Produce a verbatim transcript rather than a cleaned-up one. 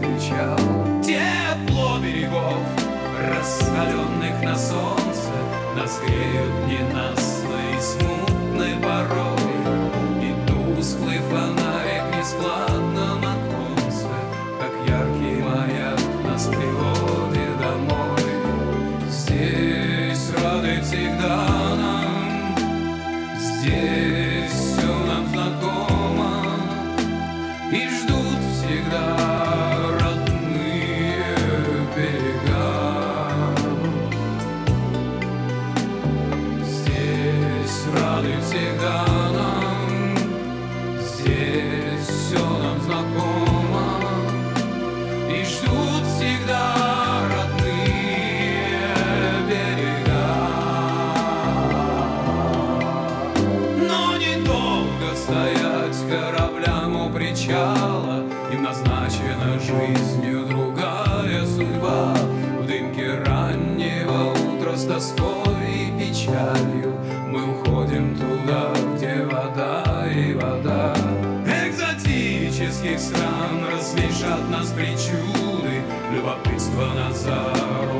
встречал. Тепло берегов, раскаленных на солнце, нас греют ненастной смутной порой, и тусклый фонарик нескладно на конце, как яркий маяк нас приводит домой. Здесь рады всегда нам, здесь все нам знакомо, и ждут всегда родные берега. Здесь рады всегда нам, здесь все нам знакомо, и ждут всегда родные берега. Но недолго стоять кораблям у причала, им назначена жизнью другая судьба. В дымке раннего утра с тоской и печалью мы уходим туда, где вода и вода. Экзотических стран разлишат нас причуды, любопытство нас за